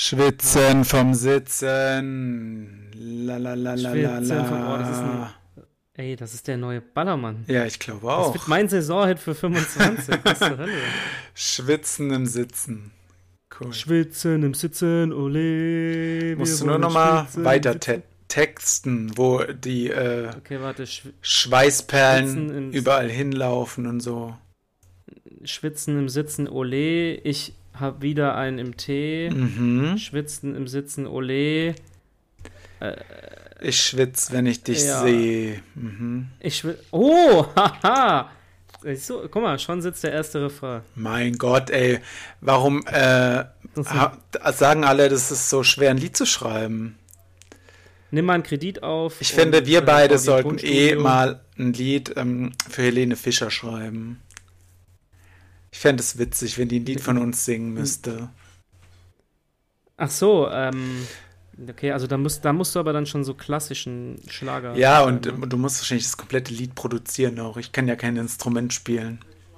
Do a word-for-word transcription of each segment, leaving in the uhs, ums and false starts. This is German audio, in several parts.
Schwitzen vom Sitzen. La la la la la Schwitzen vom, oh, das ist ein, la. ey, das ist der neue Ballermann. Ja, ich glaube Das auch. wird mein Saisonhit für fünfundzwanzig. Was zur Hölle? Schwitzen im Sitzen. Cool. Schwitzen im Sitzen, ole. Musst du wir nur wollen nochmal schwitzen im weiter Sitzen. te texten, wo die äh, Okay, warte. Schw Schweißperlen Schwitzen im, überall hinlaufen und so. Schwitzen im Sitzen, ole. Ich hab wieder einen im Tee. Mhm. Schwitzen im Sitzen, ole. Äh, Ich schwitze, wenn ich dich ja. sehe. Mhm. Ich schwitze. Oh, haha. So, guck mal, schon sitzt der erste Refrain. Mein Gott, ey. Warum äh, Das ha sagen alle, das ist so schwer, ein Lied zu schreiben? Nimm mal einen Kredit auf. Ich und, finde, wir äh, beide bau dir ein sollten eh Tonstudio. mal ein Lied ähm, für Helene Fischer schreiben. Ich fände es witzig, wenn die ein Lied von uns singen müsste. Ach so, ähm. Okay, also da musst, da musst du aber dann schon so klassischen Schlager Ja, schreiben, und ne? äh, du musst wahrscheinlich das komplette Lied produzieren auch. Ich kann ja kein Instrument spielen.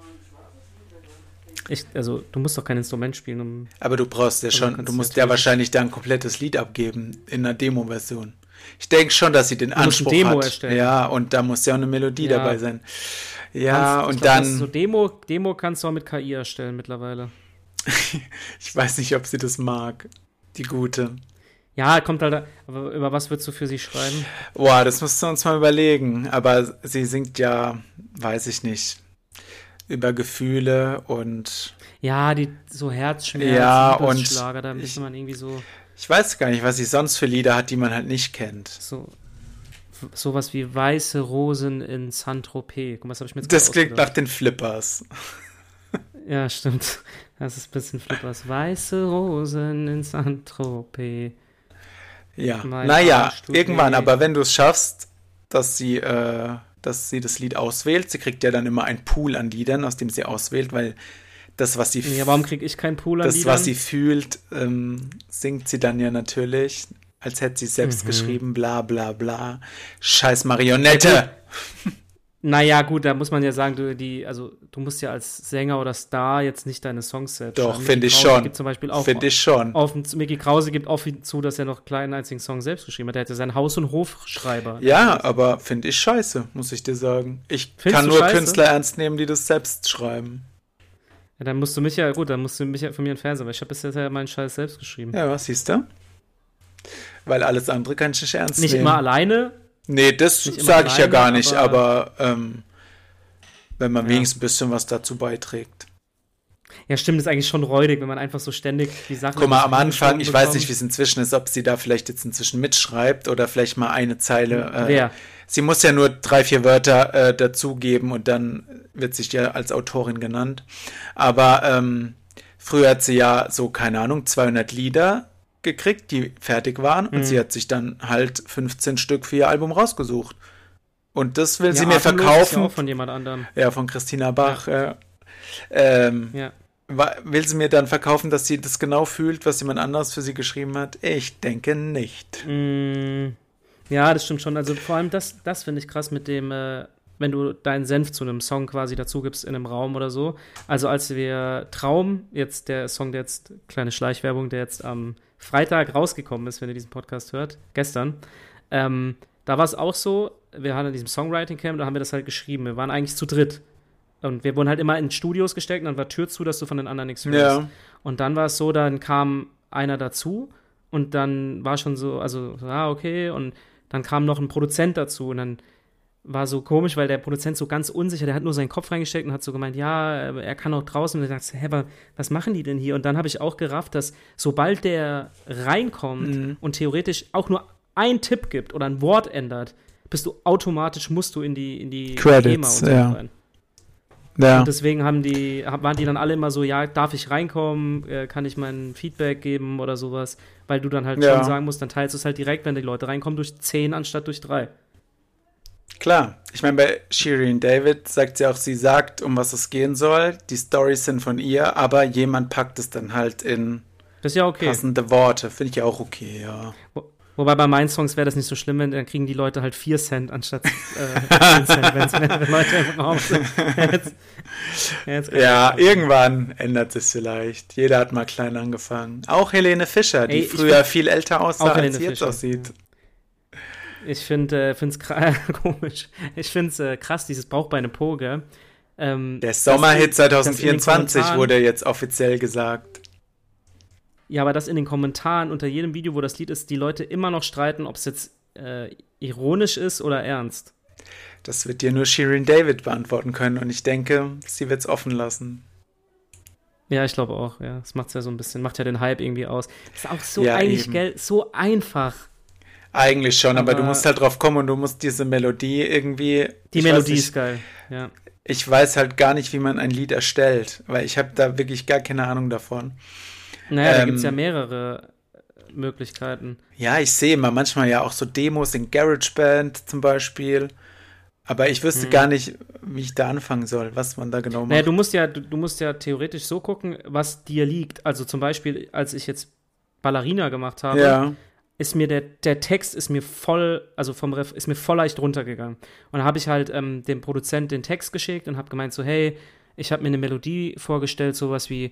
Ich, also du musst doch kein Instrument spielen, um. Aber du brauchst ja Also schon, kannst du du musst ja natürlich- wahrscheinlich da ein komplettes Lied abgeben in einer Demo-Version. Ich denke schon, dass sie den Du musst Anspruch ein Demo hat. erstellen. Ja, und da muss ja auch eine Melodie Ja. dabei sein. Ja, Kannst- ich und glaub, dann, das ist so Demo, Demo kannst du auch mit K I erstellen mittlerweile. ich weiß nicht, ob sie das mag, die Gute. Ja, kommt halt. da- Aber über was würdest du für sie schreiben? Boah, das musst du uns mal überlegen. Aber sie singt ja, weiß ich nicht, über Gefühle und Ja, die so Herzschmerz, Ja, und Liebesschlager, da ich- müsste man irgendwie so. ich weiß gar nicht, was sie sonst für Lieder hat, die man halt nicht kennt. so sowas wie weiße Rosen in Saint-Tropez. Guck mal, das habe ich mir jetzt Das gerade klingt nach ausgedacht. den Flippers. Ja, stimmt. Das ist ein bisschen flippers. Weiße Rosen in Saint-Tropez. Ja, Mein naja, Arsch tut irgendwann, weh. aber wenn du es schaffst, dass sie, äh, dass sie das Lied auswählt, sie kriegt ja dann immer einen Pool an Liedern, aus dem sie auswählt, weil das, was sie, f- Ja, warum kriege ich keinen Pool an das, Liedern? was sie fühlt, ähm, singt sie dann ja natürlich, als hätte sie es selbst Mhm. geschrieben, bla bla bla. Scheiß Marionette! Naja, gut, da muss man ja sagen, du, die, also, du musst ja als Sänger oder Star jetzt nicht deine Songs selbst Doch, schreiben. finde Micky ich Krause schon. Gibt zum Beispiel auch Finde ich schon. auf, Micky Krause gibt auch zu, dass er noch keinen einzigen Song selbst geschrieben hat. Er hatte seinen Haus- und Hofschreiber. Ja, aber finde ich scheiße, muss ich dir sagen. Ich Findest kann du nur scheiße? Künstler ernst nehmen, die das selbst schreiben. Ja, dann musst du mich ja, gut, dann musst du mich ja von mir entfernen, weil ich habe bisher ja meinen Scheiß selbst geschrieben. Ja, was siehst du? Weil alles andere kann ich nicht ernst Nicht nehmen. immer alleine. Nee, das Nicht immer sage ich ja alleine, gar nicht, aber- aber, ähm, wenn man Ja. wenigstens ein bisschen was dazu beiträgt. Ja, stimmt, ist eigentlich schon räudig, wenn man einfach so ständig die Sachen. Guck mal, aus am den Anfang, Stunden ich weiß bekommt. nicht, wie es inzwischen ist, ob sie da vielleicht jetzt inzwischen mitschreibt oder vielleicht mal eine Zeile. Äh, Wer? Sie muss ja nur drei, vier Wörter äh, dazugeben und dann wird sich ja als Autorin genannt. Aber ähm, früher hat sie ja so, keine Ahnung, zweihundert Lieder gekriegt, die fertig waren und Mhm. sie hat sich dann halt fünfzehn Stück für ihr Album rausgesucht. Und das will Ja, sie mir Atemlos ist verkaufen. Ja, auch von jemand anderem. Ja, von Christina Bach. Ja. Ähm, Ja. wa- will sie mir dann verkaufen, dass sie das genau fühlt, was jemand anderes für sie geschrieben hat? Ich denke nicht. Mm, ja, das stimmt schon. Also vor allem das, das finde ich krass mit dem, äh, wenn du deinen Senf zu einem Song quasi dazu gibst in einem Raum oder so. Also als wir Traum, jetzt der Song, der jetzt, kleine Schleichwerbung, der jetzt am Freitag rausgekommen ist, wenn ihr diesen Podcast hört, gestern, ähm, da war es auch so, wir haben in diesem Songwriting-Camp, da haben wir das halt geschrieben. Wir waren eigentlich zu dritt. Und wir wurden halt immer in Studios gesteckt und dann war Tür zu, dass du von den anderen nichts hörst. Ja. Und dann war es so, dann kam einer dazu und dann war schon so, also, ah, okay, und dann kam noch ein Produzent dazu und dann war so komisch, weil der Produzent so ganz unsicher, der hat nur seinen Kopf reingesteckt und hat so gemeint, ja, er kann auch draußen. Und dann sagst du, hä, wa- was machen die denn hier? Und dann habe ich auch gerafft, dass sobald der reinkommt Mhm. und theoretisch auch nur ein Tipp gibt oder ein Wort ändert, bist du automatisch, musst du in die, in die Credits, GEMA und so ja. rein. Ja. Und deswegen haben die, hab- waren die dann alle immer so, ja, darf ich reinkommen, äh, kann ich mein Feedback geben oder sowas, weil du dann halt Ja. schon sagen musst, dann teilst du es halt direkt, wenn die Leute reinkommen, durch zehn anstatt durch drei. Klar. Ich meine, bei Shirin David sagt sie auch, sie sagt, um was es gehen soll. Die Storys sind von ihr, aber jemand packt es dann halt in Das ist ja okay. passende Worte. Finde ich ja auch okay, ja. Wo- Wobei bei meinen Songs wäre das nicht so schlimm, wenn dann kriegen die Leute halt vier Cent anstatt äh, zehn Cent, wenn's, wenn Leute im Raum sind. Jetzt, jetzt ja, irgendwann ändert es vielleicht. Jeder hat mal klein angefangen. Auch Helene Fischer, die Ey, früher find, viel älter aussah, als sie jetzt Fischer. aussieht. Ich finde es äh, krass, komisch. Ich finde es äh, krass, dieses Bauchbeine Po, gell? Ähm, Der Sommerhit zwanzig vierundzwanzig wurde jetzt offiziell gesagt. Ja, aber das in den Kommentaren unter jedem Video, wo das Lied ist, die Leute immer noch streiten, ob es jetzt äh, ironisch ist oder ernst. Das wird dir nur Shirin David beantworten können und ich denke, sie wird es offen lassen. Ja, ich glaube auch, ja. Das macht ja so ein bisschen, macht ja den Hype irgendwie aus. Das ist auch so ja, eigentlich, gell, so einfach. Eigentlich schon, aber, aber du musst halt drauf kommen und du musst diese Melodie irgendwie... Die Melodie ist geil, ja. Ich weiß halt gar nicht, wie man ein Lied erstellt, weil ich habe da wirklich gar keine Ahnung davon. Naja, ähm, da gibt es ja mehrere Möglichkeiten. Ja, ich sehe immer manchmal ja auch so Demos in GarageBand zum Beispiel, aber ich wüsste hm. gar nicht, wie ich da anfangen soll, was man da genau macht. Naja, du musst ja, du, du musst ja theoretisch so gucken, was dir liegt. Also zum Beispiel, als ich jetzt Ballerina gemacht habe, ja. ist mir der, der Text ist mir voll, also vom Ref, ist mir voll leicht runtergegangen. Und da habe ich halt ähm, dem Produzent den Text geschickt und habe gemeint so, hey, ich habe mir eine Melodie vorgestellt, sowas wie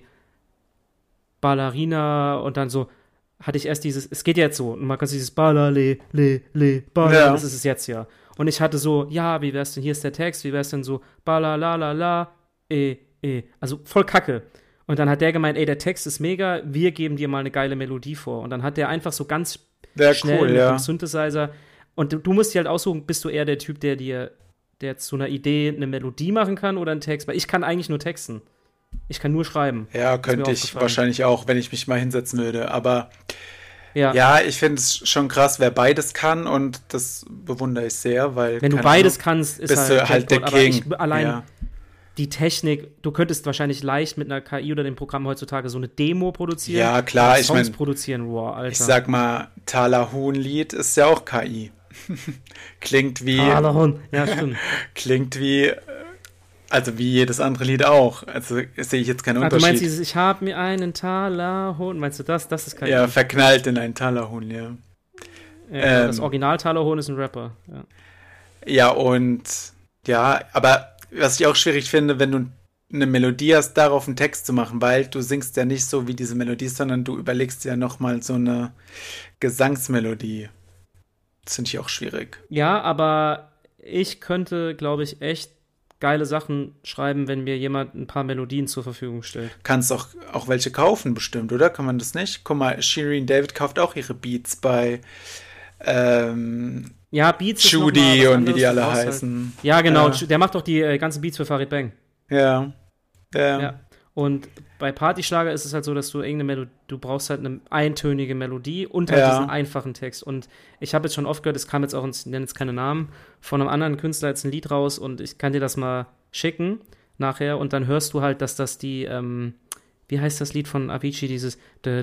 Ballerina und dann so hatte ich erst dieses, es geht jetzt so, und man kann dieses Ballale, le, le, Ballale, ja. Das ist es jetzt ja. Und ich hatte so, ja, wie wär's denn, hier ist der Text, wie wär's denn so, Balalala, eh, eh, also voll Kacke. Und dann hat der gemeint, ey, der Text ist mega, wir geben dir mal eine geile Melodie vor. Und dann hat der einfach so ganz Sehr schnell cool, mit ja. dem Synthesizer, und du, du musst dir halt aussuchen, bist du eher der Typ, der dir, der zu einer Idee eine Melodie machen kann oder einen Text, weil ich kann eigentlich nur texten. Ich kann nur schreiben. Ja, könnte ich wahrscheinlich auch, wenn ich mich mal hinsetzen würde. Aber ja, ja ich finde es schon krass, wer beides kann und das bewundere ich sehr, weil wenn du beides Ahnung, kannst, ist bist halt, du halt der Gott, King. Aber ich, allein ja. die Technik, du könntest wahrscheinlich leicht mit einer K I oder dem Programm heutzutage so eine Demo produzieren. Ja, klar, ich meine, produzieren, wow, Alter. Ich sag mal, Thaler-Huhn-Lied ist ja auch K I. Klingt wie Thaler-Huhn, ja, stimmt. Klingt wie Also wie jedes andere Lied auch. Also sehe ich jetzt keinen ah, Unterschied. Du meinst dieses, ich habe mir einen Thalerhuhn, meinst du das? Das ist kein Ja, verknallt in einen Thalerhuhn, ja. ja ähm, das Original Thalerhuhn ist ein Rapper, ja. Ja, und ja, aber was ich auch schwierig finde, wenn du eine Melodie hast, darauf einen Text zu machen, weil du singst ja nicht so wie diese Melodie, sondern du überlegst ja nochmal so eine Gesangsmelodie. Das finde ich auch schwierig. Ja, aber ich könnte, glaube ich, echt geile Sachen schreiben, wenn mir jemand ein paar Melodien zur Verfügung stellt. Kannst auch, auch welche kaufen bestimmt, oder? Kann man das nicht? Guck mal, Shirin David kauft auch ihre Beats bei ähm, ja, Beats Judy und wie die alle heißen. Halt. Ja, genau. Ja. Der macht doch die äh, ganzen Beats für Farid Bang. Ja. ja. Ja. Und bei Partyschlager ist es halt so, dass du irgendeine Melodie, du brauchst halt eine eintönige Melodie und halt ja. diesen einfachen Text. Und ich habe jetzt schon oft gehört, es kam jetzt auch, ich nenne jetzt keine Namen, von einem anderen Künstler jetzt ein Lied raus und ich kann dir das mal schicken nachher und dann hörst du halt, dass das die, ähm, wie heißt das Lied von Avicii, dieses ja,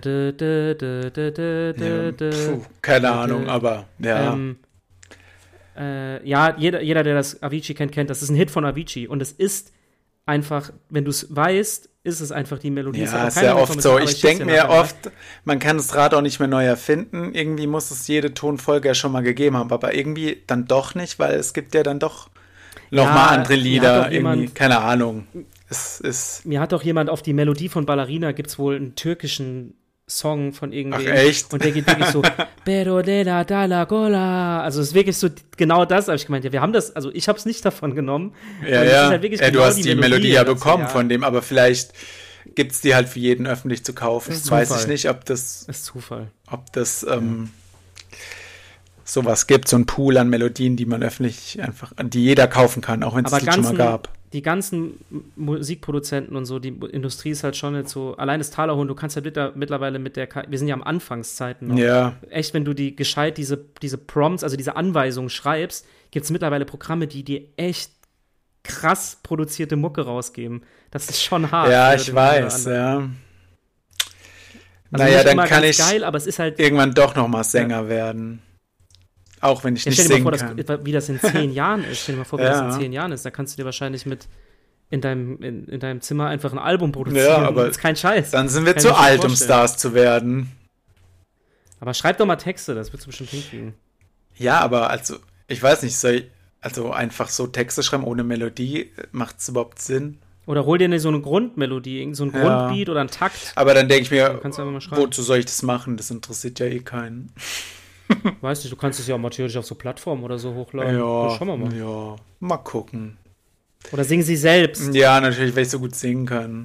puh, keine Ahnung, aber ja. Ähm, äh, ja, jeder, jeder, der das Avicii kennt, kennt, das ist ein Hit von Avicii und es ist einfach, wenn du es weißt, ist es einfach die Melodie. Ja, ist ja oft so. Ich denke mir oft, man kann das Rad auch nicht mehr neu erfinden. Irgendwie muss es jede Tonfolge ja schon mal gegeben haben, aber irgendwie dann doch nicht, weil es gibt ja dann doch noch ja, mal andere Lieder. Jemand, irgendwie, keine Ahnung. Es ist mir hat doch jemand auf die Melodie von Ballerina, gibt es wohl einen türkischen Song von irgendwie. Ach, echt? Und der geht wirklich so Pero de la da la gola. Also es ist wirklich so genau das, habe ich gemeint. Ja, wir haben das, also ich habe es nicht davon genommen. Ja, ja. Halt ja genau du hast die Melodie, Melodie ja bekommen ja. von dem, aber vielleicht gibt es die halt für jeden öffentlich zu kaufen. Weiß ich nicht, ob das ist Zufall. Ob das ähm, sowas gibt, so ein Pool an Melodien, die man öffentlich einfach, die jeder kaufen kann, auch wenn es das schon mal gab. Die ganzen Musikproduzenten und so, die Industrie ist halt schon jetzt so, allein das Thalerhuhn, du kannst halt mittlerweile mit der, K I, wir sind ja am Anfangszeiten noch. Ja. Echt, wenn du die gescheit diese, diese Prompts, also diese Anweisungen schreibst, gibt es mittlerweile Programme, die dir echt krass produzierte Mucke rausgeben. Das ist schon hart. Ja, ich weiß, ja. Also naja, dann kann ich geil, aber es ist halt irgendwann doch noch mal Sänger ja. werden. Auch wenn ich ja, nicht singen vor, kann. Das, wie das in zehn Jahren ist. Stell dir mal vor, wie ja. das in zehn Jahren ist. Da kannst du dir wahrscheinlich mit in deinem, in, in deinem Zimmer einfach ein Album produzieren. Ja, aber das ist kein Scheiß. Dann sind wir kann zu alt, um Stars zu werden. Aber schreib doch mal Texte, das würdest du bestimmt hinkriegen. Ja, aber also, ich weiß nicht, soll ich, also einfach so Texte schreiben ohne Melodie, macht es überhaupt Sinn? Oder hol dir so eine Grundmelodie, irgend so ein Ja. Grundbeat oder einen Takt. Aber dann denke ich mir, Kannst du einfach mal schreiben. wozu soll ich das machen? Das interessiert ja eh keinen. Weißt du, du kannst es ja auch natürlich auf so Plattformen oder so hochladen. Ja, Das schauen wir mal. ja, mal gucken. Oder singen sie selbst. Ja, natürlich, weil ich so gut singen kann.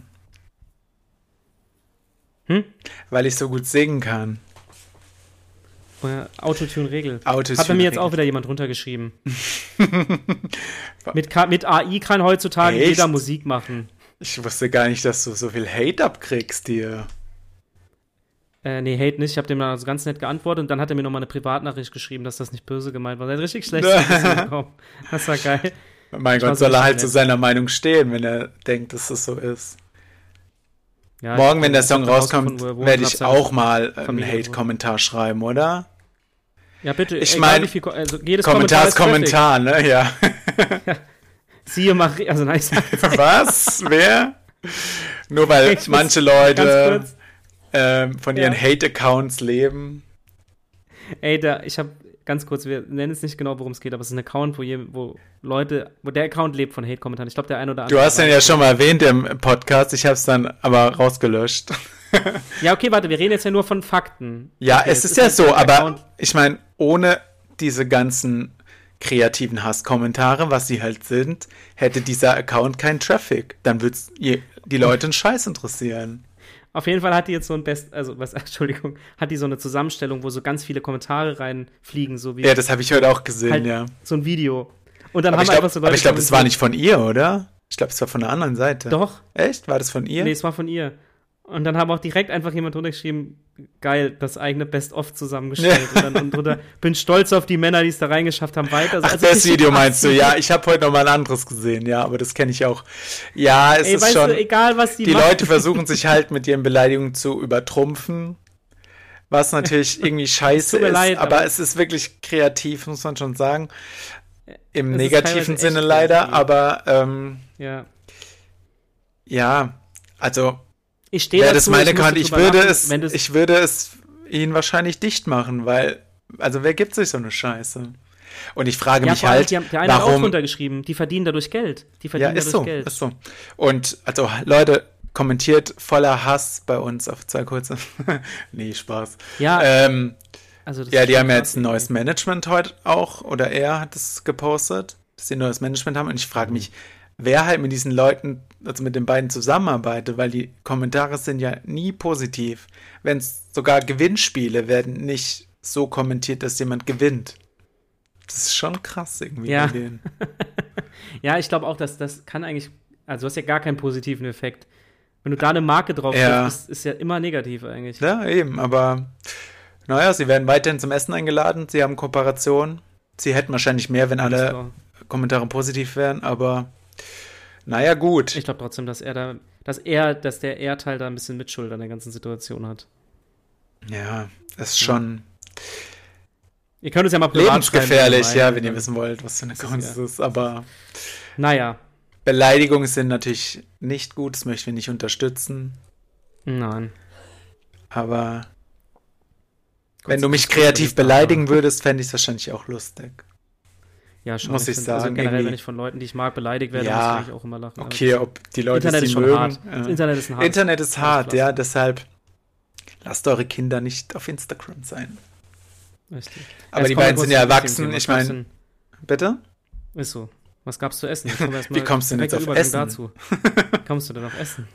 Hm? Weil ich so gut singen kann. Oder Autotune-Regel. Autotune Hat bei mir jetzt Regel. auch wieder jemand runtergeschrieben. mit, K- mit A I kann heutzutage Echt? jeder Musik machen. Ich wusste gar nicht, dass du so viel Hate abkriegst hier. Äh, nee, Hate nicht. Ich habe dem dann also ganz nett geantwortet und dann hat er mir nochmal eine Privatnachricht geschrieben, dass das nicht böse gemeint war. Er hat richtig schlecht bekommen. Das war geil. Mein Das war Gott, so soll er richtig halt nett. zu seiner Meinung stehen, wenn er denkt, dass das so ist. Ja, Morgen, ich- wenn der ich Song hab rausgefunden, rauskommt, wo er wohnt werde und ich hab seine auch mal einen Familie Hate-Kommentar schreiben, oder? Ja, bitte. Ich egal mein, wie viel Ko- also jedes Kommentar ist Kommentar. Kommentar, ne? Ja. Siehe Marie, also nein, ich sag jetzt Was? Wer? Nur weil Ich muss manche ganz Leute kurz- ähm, von ihren Ja. Hate-Accounts leben. Ey, da, ich habe ganz kurz, wir nennen es nicht genau, worum es geht, aber es ist ein Account, wo, je, wo Leute, wo der Account lebt von Hate-Kommentaren. Ich glaube, der ein oder andere. Du hast den weiß. ja schon mal erwähnt im Podcast, ich habe es dann aber rausgelöscht. Ja, okay, warte, wir reden jetzt ja nur von Fakten. Ja, Okay, es ist ja halt so, ein aber Account- ich meine, ohne diese ganzen kreativen Hasskommentare, was sie halt sind, hätte dieser Account keinen Traffic. Dann würde es die Leute einen Scheiß interessieren. Auf jeden Fall hat die jetzt so ein Best, also was, Entschuldigung, hat die so eine Zusammenstellung, wo so ganz viele Kommentare reinfliegen, so wie Ja, das habe ich heute auch gesehen, halt ja. so ein Video. Und dann Aber haben ich glaube, einfach so Leute. aber ich glaub, das war kommentiert- nicht von ihr, oder? Ich glaube, es war von der anderen Seite. Doch, Echt? War das von ihr? nee, es war von ihr. Und dann haben auch direkt einfach jemand drunter geschrieben, geil, das eigene Best-of zusammengestellt. Ja. Und dann unten drunter, bin stolz auf die Männer, die es da reingeschafft haben, weiter. Ach, Also, das Video meinst du? absolut- Ja, ich habe heute noch mal ein anderes gesehen, ja, aber das kenne ich auch. Ja, es Ey, ist weißt schon. du, egal was die, Die machen. Leute versuchen sich halt mit ihren Beleidigungen zu übertrumpfen, was natürlich irgendwie scheiße tut mir ist, leid, aber, aber- es ist wirklich kreativ, muss man schon sagen. Im Es ist negativen teilweise echt Sinne leider, kreativ. aber ähm, Ja. ja, also Ich stehe wäre dazu, das meine musste Karte, ich drüber würde lachen, es, wenn du's- ich würde es ihnen wahrscheinlich dicht machen, weil, also wer gibt sich so eine Scheiße? Und ich frage ja, mich vor allem, halt, die haben, der eine hat auch warum. runtergeschrieben, die verdienen dadurch Geld. Die Ja, verdienen ist dadurch so, Geld. ist so. Und also Leute, kommentiert voller Hass bei uns auf zwei kurze. Nee, Spaß. Ja, Ähm, also das ja, ist die schon haben ja krass jetzt ein neues Management heute auch, oder er hat es gepostet, dass sie ein neues Management haben. Und ich frage mich, wer halt mit diesen Leuten, also mit den beiden zusammenarbeitet, weil die Kommentare sind ja nie positiv. Wenn es sogar Gewinnspiele werden nicht so kommentiert, dass jemand gewinnt. Das ist schon krass irgendwie. Ja. bei denen. Ja, ich glaube auch, dass das kann eigentlich, also du hast ja gar keinen positiven Effekt. Wenn du da eine Marke drauf Ja. setzt, ist, ist ja immer negativ eigentlich. Ja, eben, aber naja, sie werden weiterhin zum Essen eingeladen, sie haben Kooperation. Sie hätten wahrscheinlich mehr, wenn alle So. Kommentare positiv wären, aber naja, gut. Ich glaube trotzdem, dass er da, dass er, dass der Erdteil da ein bisschen Mitschuld an der ganzen Situation hat. Ja, das ist schon Ihr könnt es ja mal privat lebensgefährlich, schreiben, ja, wenn wenn ihr ihr meint. wissen wollt, was für eine Das ist Kunst ja- ist, aber Naja, Beleidigungen sind natürlich nicht gut, das möchten wir nicht unterstützen, nein. aber Gott wenn du sei mich Dank kreativ überlebt, beleidigen aber- würdest, fände ich es wahrscheinlich auch lustig. Ja, schon. muss ich find, Also sagen, generell, irgendwie- wenn ich von Leuten, die ich mag, beleidigt werde, Ja, muss ich eigentlich auch immer lachen. Okay, ob die Leute Internet es ist die schon mögen. hart. ja. Das Internet ist ein hartes- Internet ist hart, hartes ja, Pflaster. deshalb lasst eure Kinder nicht auf Instagram sein. Richtig. Aber Jetzt die kommen wir beiden kurz sind ja zum erwachsen, Thema. ich Was gab's meine, bitte? denn- Ist so. Was gab's zu essen? Jetzt kommen wir erst Wie mal kommst du denn direkt jetzt auf der Essen? Übergang dazu. Wie kommst du denn auf Essen?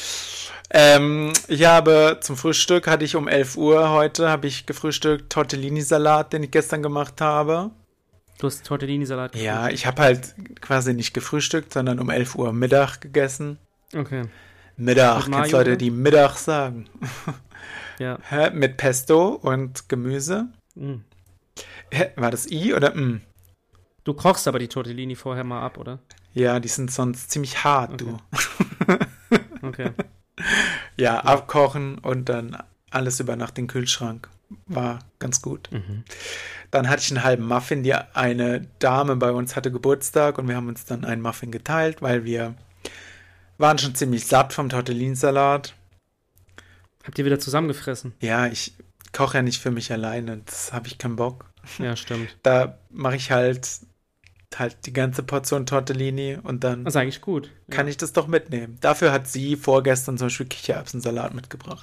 Ähm, ich habe zum Frühstück, hatte ich um elf Uhr heute, habe ich gefrühstückt Tortellini-Salat, den ich gestern gemacht habe. Du hast Tortellini-Salat Ja, gefrühstückt. ich habe halt quasi nicht gefrühstückt, sondern um elf Uhr Mittag gegessen. Okay, Mittag, Mit kennst Mayo, du Leute, oder? die Mittag sagen? ja. Hä? Mit Pesto und Gemüse. Mm. Hä? War das I oder M? Du kochst aber die Tortellini vorher mal ab, oder? Ja, die sind sonst ziemlich hart, Okay. du. Okay. Ja, abkochen und dann alles über Nacht in den Kühlschrank. War ganz gut. Mhm. Dann hatte ich einen halben Muffin. Die eine Dame bei uns hatte Geburtstag und wir haben uns dann einen Muffin geteilt, weil wir waren schon ziemlich satt vom Tortellinsalat. Habt ihr wieder zusammengefressen? Ja, ich koche ja nicht für mich alleine. Das habe ich keinen Bock. Ja, stimmt. Da mache ich halt halt die ganze Portion Tortellini und dann Das ist eigentlich gut. kann ja. ich das doch mitnehmen. Dafür hat sie vorgestern zum Beispiel Kichererbsensalat mitgebracht.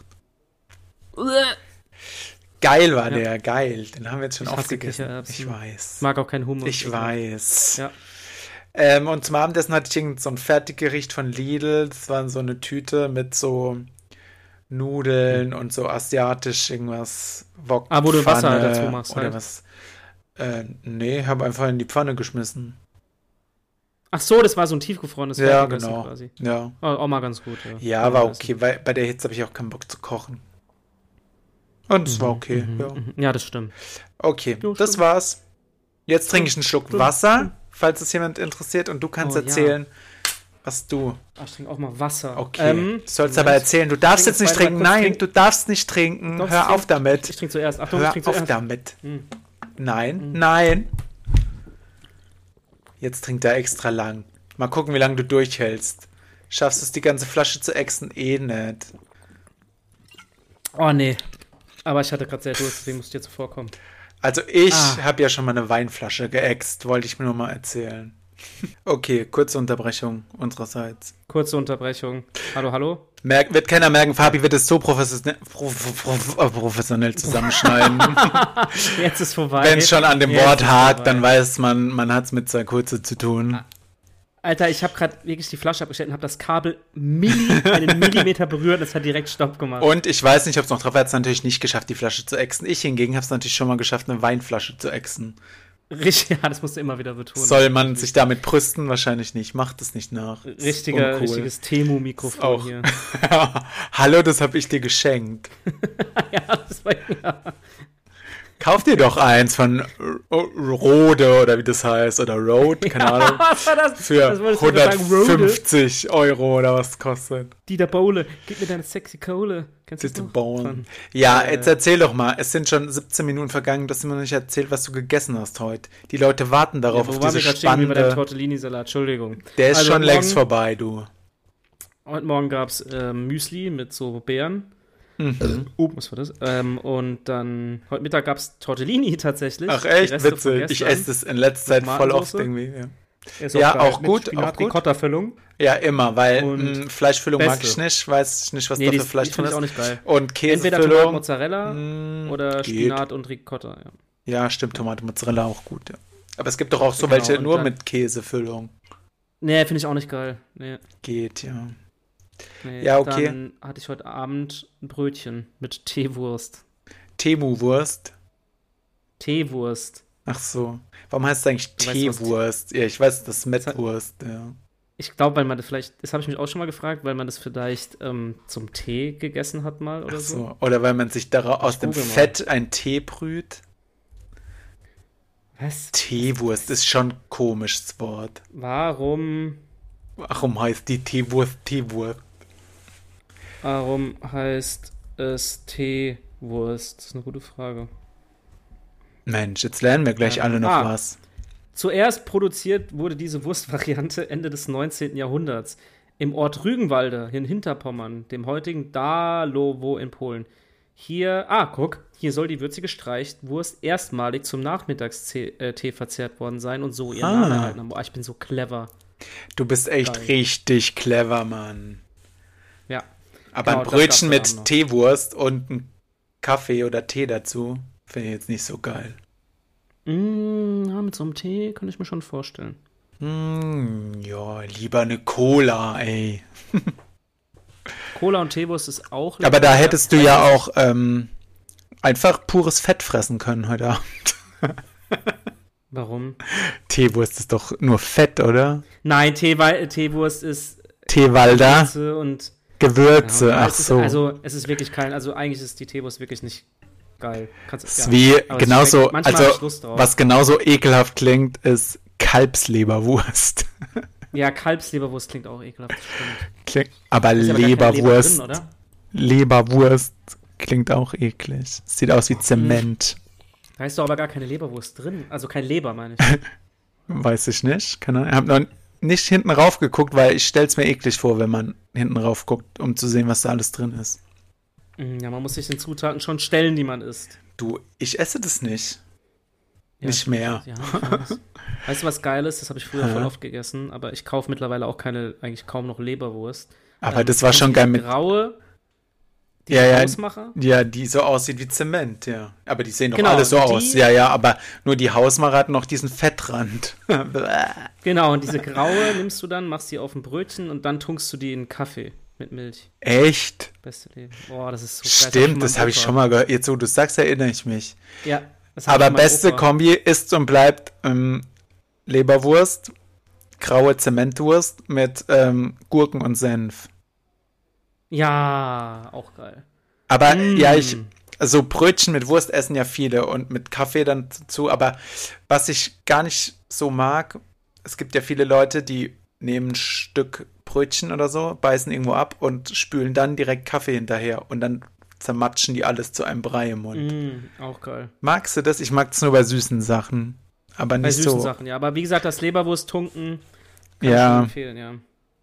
Geil war Ja. der, geil. Den haben wir jetzt schon Ich oft hasse gegessen. Kichererbsen. Ich weiß. Ich mag auch keinen Hummus. Ich weiß. Ja. Ähm, und zum Abendessen hatte ich irgend so ein Fertiggericht von Lidl. Das war so eine Tüte mit so Nudeln und so asiatisch irgendwas. Wok Ah, wo du Wasser Pfanne dazu machst Oder halt. was. Äh, nee, habe einfach in die Pfanne geschmissen. Ach so, das war so ein tiefgefrorenes Ja, Fertigessen genau. quasi. Ja, Oh, auch mal ganz gut. Ja, ja war okay, weil bei der Hitze habe ich auch keinen Bock zu kochen. Und es war okay, Mhm, ja. mhm. Ja, das stimmt. Okay, Jo, das stimmt. war's. Jetzt trinke ich einen Schluck Stimmt. Wasser, falls es jemand interessiert. Und du kannst Oh, ja. erzählen, was du... Ach, ich trinke auch mal Wasser. Okay, Ähm, du sollst Moment. aber erzählen. Du darfst trinke jetzt nicht zwei, drei trinken. kurz Nein, trinken. du darfst nicht trinken. Doch, Hör ich auf trink- damit. Ich trinke zuerst. Achtung, ich Hör trinke auf zuerst. damit. Hm. Nein, nein. Jetzt trinkt er extra lang. Mal gucken, wie lange du durchhältst. Schaffst du es, die ganze Flasche zu exen? Eh nicht. Oh, nee. Aber ich hatte gerade sehr Durst, deswegen musste ich jetzt vorkommen. Also ich Ah. habe ja schon mal eine Weinflasche geäxt, wollte ich mir nur mal erzählen. Okay, kurze Unterbrechung unsererseits. Kurze Unterbrechung. Hallo, hallo? Merk, wird keiner merken, Fabi wird es so professionell, prof, prof, äh, professionell zusammenschneiden. Jetzt ist vorbei. Wenn es schon an dem Jetzt Wort ist hakt, vorbei. dann weiß man, man hat es mit zwei Kurze zu tun. Alter, ich habe gerade wirklich die Flasche abgestellt und habe das Kabel Milli, einen Millimeter berührt und es hat direkt Stopp gemacht. Und ich weiß nicht, ob es noch drauf hat, es natürlich nicht geschafft, die Flasche zu exen. Ich hingegen habe es natürlich schon mal geschafft, eine Weinflasche zu exen. Richtig, ja, das musst du immer wieder betonen. Soll man sich damit brüsten? Wahrscheinlich nicht. Macht es nicht nach. Ist Richtiger, uncool. richtiges Temu-Mikrofon Auch. hier. Hallo, das habe ich dir geschenkt. Ja, das war ja. Kauf dir doch eins von R- Rode oder wie das heißt. Oder Rode, keine Ahnung. Was war das? Für Das wolltest du gerade sagen, Rode? hundertfünfzig Euro oder was kostet. Dieter Bohle, gib mir deine sexy Kohle. Kennst du das Dieter noch? Bohlen. Von- Ja, äh, jetzt erzähl doch mal. Es sind schon siebzehn Minuten vergangen, du hast mir noch nicht erzählt, was du gegessen hast heute. Die Leute warten Ja, darauf, wo auf waren wir diese gerade stehen wie bei deinem spannende... Tortellini-Salat? Entschuldigung. Der ist Also schon morgen- längst vorbei, du. Heute Morgen gab es ähm, Müsli mit so Beeren. Mhm. Uh, was war das? Ähm, und dann, heute Mittag gab es Tortellini tatsächlich. Ach Die echt? Reste von Witzig. Ich gestern. esse das in letzter Zeit voll oft Tomatensauce. irgendwie. Ja, Ist Ja, geil. auch Mit gut, Spinat, auch gut. Ricotta-Füllung. ja immer, weil Und mh, Fleischfüllung mag Beste. ich nicht. Weiß ich nicht, was Nee, da die für ist- Fleisch die drin finde ich auch ist. nicht geil. Und Entweder Tomat, Käsefüllung. Mozzarella mh, oder geht. Spinat und Ricotta. Ja. Ja, stimmt, Tomate, Mozzarella auch gut. Ja. Aber es gibt doch auch so Genau, welche und nur dann- mit Käsefüllung. Nee, finde ich auch nicht geil. Nee, Geht, ja. nee. Ja, okay. Dann hatte ich heute Abend ein Brötchen mit Teewurst. Temu-Wurst. Teewurst. Ach so. Warum heißt es eigentlich Du weißt, was Teewurst? Ja, ich weiß, das ist hat- Mettwurst, ja. Ich glaube, weil man das vielleicht, das habe ich mich auch schon mal gefragt, weil man das vielleicht ähm, zum Tee gegessen hat mal oder Ach so. so. Oder weil man sich daraus aus dem google mal. Fett ein Tee brüht. Was? Teewurst ist schon ein komisches Wort. Warum, Warum heißt die Teewurst Teewurst? warum heißt es Teewurst? Das ist eine gute Frage. Mensch, jetzt lernen wir gleich Ja. alle noch Ah. was. Zuerst produziert wurde diese Wurstvariante Ende des neunzehnten Jahrhunderts im Ort Rügenwalde in Hinterpommern, dem heutigen Dalowo in Polen. Hier, ah, guck, hier soll die würzige Streichwurst erstmalig zum Nachmittagstee verzehrt worden sein und so ihren Ah. Namen erhalten haben. Boah, ich bin so clever. Du bist echt Geil. richtig clever, Mann. Ja. Aber Genau, ein das Brötchen gab's dann mit noch. Teewurst und ein Kaffee oder Tee dazu finde ich jetzt nicht so geil. Mm, ja, mit so einem Tee kann ich mir schon vorstellen. Hm, ja, lieber eine Cola, ey. Cola und Teewurst ist auch Aber da lecker. hättest du ja auch ähm, einfach pures Fett fressen können heute Abend. Warum? Teewurst ist doch nur Fett, oder? Nein, Teewa- Teewurst ist Teewalder, Gewürze und Gewürze, Ja, ach es ist, so. Also, es ist wirklich kein, also eigentlich ist die Teewurst wirklich nicht geil. Kannst, Das ist ja. wie Aber es genauso, schmeckt- manchmal hab ich also Lust drauf. was genauso ekelhaft klingt, ist Kalbsleberwurst. Ja, Kalbsleberwurst klingt auch ekelhaft, das stimmt. Klingt, aber Ist aber gar keine Leber Leberwurst, drin, oder? Leberwurst klingt auch eklig. Sieht aus wie Zement. Da ist doch aber gar keine Leberwurst drin. Also kein Leber, meine ich. Weiß ich nicht. Keine Ahnung. Ich habe noch nicht hinten rauf geguckt, weil ich stell's mir eklig vor, wenn man hinten rauf guckt, um zu sehen, was da alles drin ist. Ja, man muss sich den Zutaten schon stellen, die man isst. Du, ich esse das nicht. Ja, nicht mehr. Ja, ich weiß. Weißt du, was geil ist? Das habe ich früher Hä? voll oft gegessen, aber ich kaufe mittlerweile auch keine, eigentlich kaum noch Leberwurst. Aber Ähm, das war kennst schon du diese geil mit. graue, die Ja, ja. Hausmacher? Ja, die so aussieht wie Zement, ja. Aber die sehen doch Genau, alle so die- aus. Ja, ja, aber nur die Hausmacher hat noch diesen Fettrand. Genau, und diese graue nimmst du dann, machst die auf ein Brötchen und dann tunkst du die in Kaffee mit Milch. Echt? Beste Leben. Boah, das ist so geil. Stimmt, das habe ich schon mal gehört. Jetzt, wo du sagst, erinnere ich mich. Ja. das hat Aber schon mein beste Opa. Kombi ist und bleibt ähm, Leberwurst, graue Zementwurst mit ähm, Gurken und Senf. Ja, auch geil. Aber Mm. ja, ich, so Brötchen mit Wurst essen ja viele und mit Kaffee dann dazu. Aber was ich gar nicht so mag, es gibt ja viele Leute, die nehmen ein Stück Brötchen oder so, beißen irgendwo ab und spülen dann direkt Kaffee hinterher. Und dann zermatschen die alles zu einem Brei im Mund. Mm, auch geil. Magst du das? Ich mag es nur bei süßen Sachen. Aber Bei nicht süßen so. Sachen, ja. Aber wie gesagt, das Leberwurst-Tunken kann ich Ja. schon empfehlen, ja.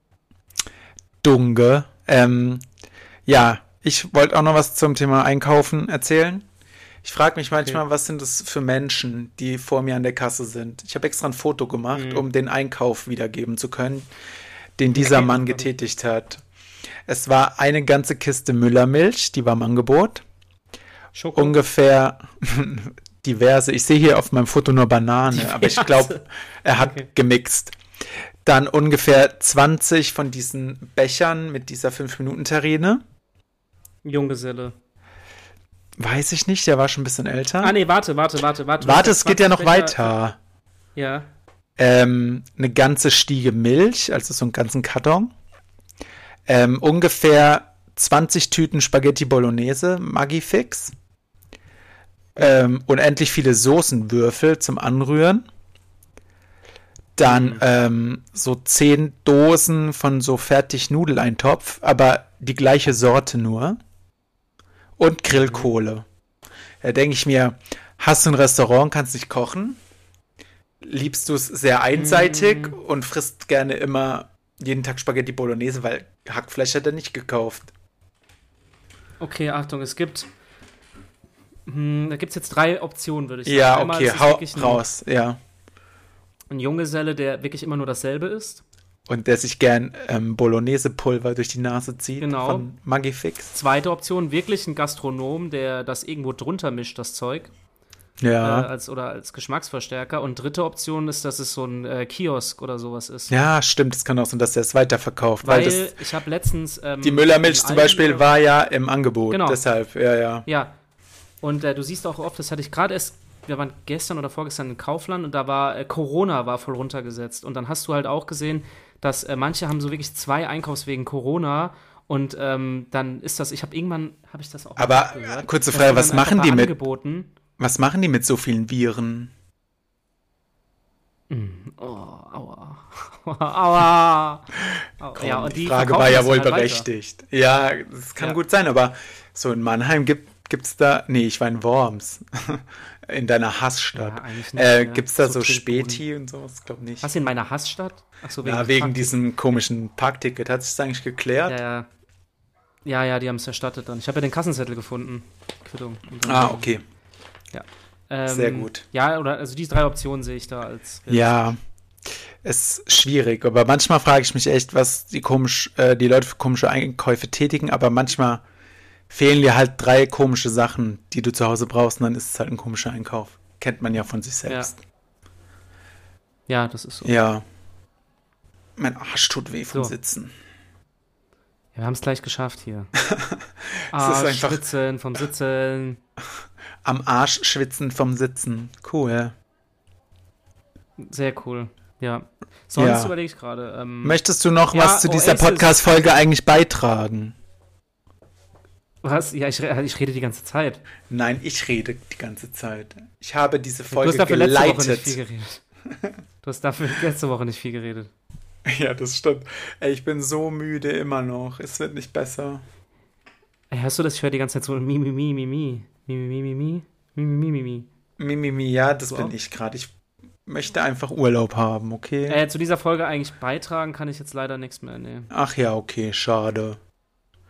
Dunge. Ähm, ja, ich wollte auch noch was zum Thema Einkaufen erzählen. Ich frage mich manchmal, Okay. was sind das für Menschen, die vor mir an der Kasse sind. Ich habe extra ein Foto gemacht, Mhm. um den Einkauf wiedergeben zu können, den dieser Okay, Mann super. getätigt hat. Es war eine ganze Kiste Müllermilch, die war im Angebot. Schoko. Ungefähr diverse. Ich sehe hier auf meinem Foto nur Banane, aber ich glaube, er hat Okay. gemixt. Dann ungefähr zwanzig von diesen Bechern mit dieser fünf Minuten Terrine. Junggeselle. Weiß ich nicht, der war schon ein bisschen älter. Ah, nee, warte, warte, warte, warte. Warte, es geht ja noch Becher- weiter. Ja. Ähm, eine ganze Stiege Milch, also so einen ganzen Karton. Ähm, ungefähr zwanzig Tüten Spaghetti Bolognese, Maggi-Fix. Ähm, unendlich viele Soßenwürfel zum Anrühren. Dann Mhm. ähm, so zehn Dosen von so fertig Nudeleintopf, aber die gleiche Sorte nur. Und Grillkohle. Da denke ich mir, hast du ein Restaurant, kannst nicht kochen? Liebst du es sehr einseitig Mhm. und frisst gerne immer jeden Tag Spaghetti Bolognese, weil Hackfleisch hat er nicht gekauft. Okay, Achtung, es gibt. Hm, da gibt es jetzt drei Optionen, würde ich sagen. Ja, Einmal okay, ist es hau wirklich ein, raus, ja. ein Junggeselle, der wirklich immer nur dasselbe isst. Und der sich gern ähm, Bolognese-Pulver durch die Nase zieht Genau. von Maggi-Fix. Zweite Option, wirklich ein Gastronom, der das irgendwo drunter mischt, das Zeug. Ja. Äh, als, oder als Geschmacksverstärker. Und dritte Option ist, dass es so ein äh, Kiosk oder sowas ist. Ja, stimmt, es kann auch sein, dass er es weiterverkauft. Weil, Weil das, ich habe letztens. Ähm, die Müllermilch in zum Aldi Beispiel oder- war ja im Angebot. Genau. Deshalb, ja, ja. Ja. Und äh, du siehst auch oft, das hatte ich gerade erst. Wir waren gestern oder vorgestern in Kaufland und da war äh, Corona war voll runtergesetzt. Und dann hast du halt auch gesehen, dass äh, manche haben so wirklich zwei Einkaufswegen Corona. Und ähm, dann ist das, ich habe irgendwann, habe ich das auch Aber, mal gehört, kurze dass Frage, die was dann machen einfach die bei mit- Angeboten, Was machen die mit so vielen Viren? oh, aua. aua. aua. Komm, ja, und die die Frage verkaufen war ja das wohl halt weiter. berechtigt. Ja, das kann Ja. gut sein, aber so in Mannheim gibt gibt's da, nee, ich war in Worms, in deiner Hassstadt. Ja, eigentlich nicht, äh, ja. gibt's da So so Trinkbuden. Späti und sowas? Ich glaube nicht. Was in meiner Hassstadt? Achso, Ja, des wegen Parktickets. diesem komischen Parkticket. Hat sich das eigentlich geklärt? Ja, ja. Ja, ja, die haben es erstattet dann. Ich habe ja den Kassenzettel gefunden. Quittung. Und dann- Ah, okay. Ähm, Sehr gut. Ja, oder also die drei Optionen sehe ich da als. Ja, ist schwierig, aber manchmal frage ich mich echt, was die komisch, äh, die Leute für komische Einkäufe tätigen, aber manchmal fehlen dir halt drei komische Sachen, die du zu Hause brauchst, und dann ist es halt ein komischer Einkauf. Kennt man ja von sich selbst. Ja, das ist so. Ja. Mein Arsch tut weh vom So. Sitzen. Ja, wir haben es gleich geschafft hier. Es ist ah, einfach- Schwitzen, vom Sitzen. Am Arsch schwitzen vom Sitzen. Cool. Sehr cool. Ja. Sonst Ja. überlege ich gerade. Ähm, Möchtest du noch Ja, was zu dieser Oasis. Podcast-Folge eigentlich beitragen? was? Ja, ich, re- ich rede die ganze Zeit. Nein, ich rede die ganze Zeit. Ich habe diese Du Folge hast dafür letzte Woche nicht geleitet. viel geredet. Du hast dafür letzte Woche nicht viel geredet. Ja, das stimmt. Ey, ich bin so müde immer noch. Es wird nicht besser. Ey, hörst du das? Ich höre die ganze Zeit so mi, mi, mi, mi, mi. Mi, mi, mi, mi, mi, mi, mi, mi, mi. Mimimi, ja, das Du bin auch? ich gerade. Ich möchte einfach Urlaub haben, okay? Äh, zu dieser Folge eigentlich beitragen kann ich jetzt leider nichts mehr. Nee. Ach ja, okay, schade.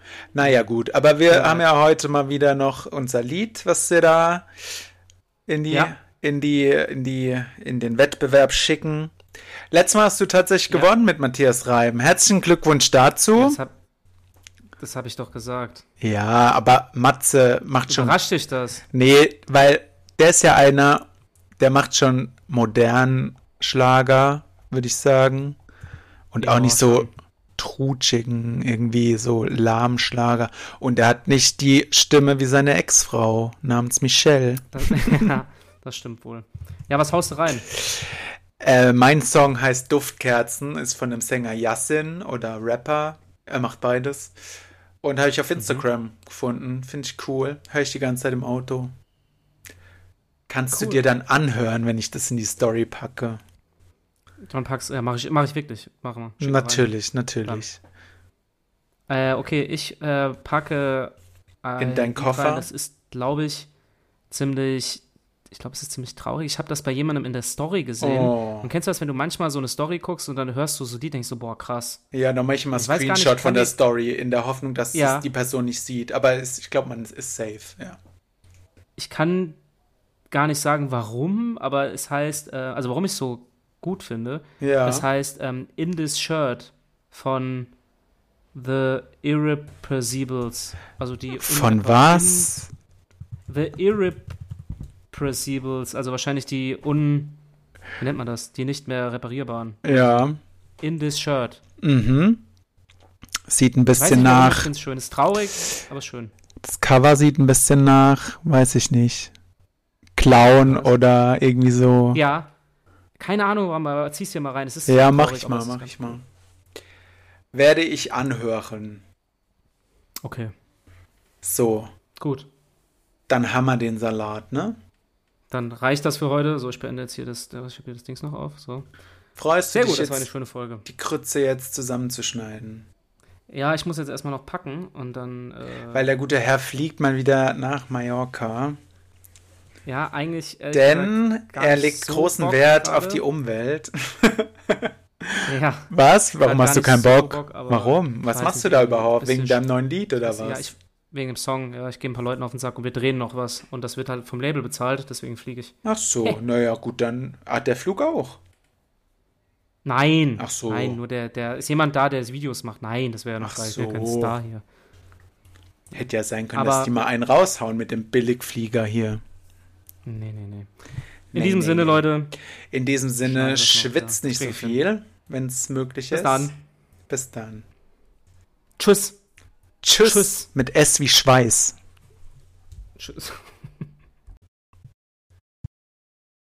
Naja, gut. Aber wir Ja. haben ja heute mal wieder noch unser Lied, was wir da in die, Ja. in die, in die, in den Wettbewerb schicken. Letztes Mal hast du tatsächlich Ja. gewonnen mit Matthias Reim. Herzlichen Glückwunsch dazu. Das habe das hab ich doch gesagt. Ja, aber Matze macht schon. Überrascht dich das? Nee, weil der ist ja einer, der macht schon modernen Schlager, würde ich sagen. Und Ja, auch nicht so schon. trutschigen, irgendwie so lahmen Schlager. Und er hat nicht die Stimme wie seine Ex-Frau namens Michelle. Das, ja, das stimmt wohl. Ja, was haust du rein? Äh, mein Song heißt Duftkerzen, ist von dem Sänger Yassin oder Rapper. Er macht beides. Und habe ich auf Instagram gefunden. Finde ich cool. Höre ich die ganze Zeit im Auto. Kannst du Cool. dir dann anhören, wenn ich das in die Story packe? Dann packst ja, mach ich, mach ich wirklich. Machen wir. Schick mal rein. Natürlich, natürlich. Äh, okay, ich äh, packe ein In deinen Lied Koffer? rein, das ist, glaube ich, ziemlich, ich glaube, es ist ziemlich traurig. Ich habe das bei jemandem in der Story gesehen. Oh. Und kennst du das, wenn du manchmal so eine Story guckst und dann hörst du so die, denkst du, boah, krass. Ja, dann mache ich mal Ich weiß gar nicht, Screenshot von kann der die- Story, in der Hoffnung, dass Ja. es die Person nicht sieht. Aber es, ich glaube, man ist safe. Ja. Ich kann gar nicht sagen, warum, aber es heißt, äh, also warum ich es so gut finde, Ja. es heißt ähm, In This Shirt von The Irrepressibles. Also die Von un- was? The Irrepressibles, also wahrscheinlich die un... Wie nennt man das? Die nicht mehr reparierbaren. Ja. In This Shirt. Mhm. Sieht ein Weiß bisschen nicht, warum, ich nach. finde es schön. Ist traurig, aber schön. Das Cover sieht ein bisschen nach, weiß ich nicht. Clown Was? oder irgendwie so. Ja. Keine Ahnung, warum, aber zieh's dir mal rein. Es ist Ja, traurig, mach ich aber mal, es ist mach ganz ich cool. mal. Werde ich anhören. Okay, So, gut. dann haben wir den Salat, ne? Dann reicht das für heute. So, ich beende jetzt hier das, ich habe hier das Dings noch auf. So. Freust Sehr du dich gut, das war eine jetzt, schöne Folge. die Krütze jetzt zusammenzuschneiden? Ja, ich muss jetzt erstmal noch packen und dann. Äh, Weil der gute Herr fliegt mal wieder nach Mallorca. ja, eigentlich. Äh, Denn gar er nicht legt so großen Bock Wert gerade. auf die Umwelt. Ja, Was? Warum gar hast du nicht keinen so Bock? Bock, aber Warum? ich Was weiß machst nicht, du da irgendwie überhaupt? ein Wegen bisschen deinem neuen Lied oder was? ja, ich, wegen dem Song. Ja, ich gehe ein paar Leuten auf den Sack und wir drehen noch was. Und das wird halt vom Label bezahlt, deswegen fliege ich. Ach so, naja, gut, dann hat der Flug auch. Nein! Ach so. Nein, nur der, der. Ist jemand da, der Videos macht? Nein, das wäre ja noch Ach geil. Ich wäre kein so. Star hier. Hätte ja sein können, Aber- dass die mal einen raushauen mit dem Billigflieger hier. Nee, nee, nee. In Nee, diesem nee, Sinne, nee. Leute, In diesem Schneiden Sinne, das noch, schwitzt ja. nicht so Krieg ich hin. viel, wenn es möglich bis ist. dann. Bis dann. Tschüss. Tschüss. Tschüss. Mit S wie Schweiß. Tschüss.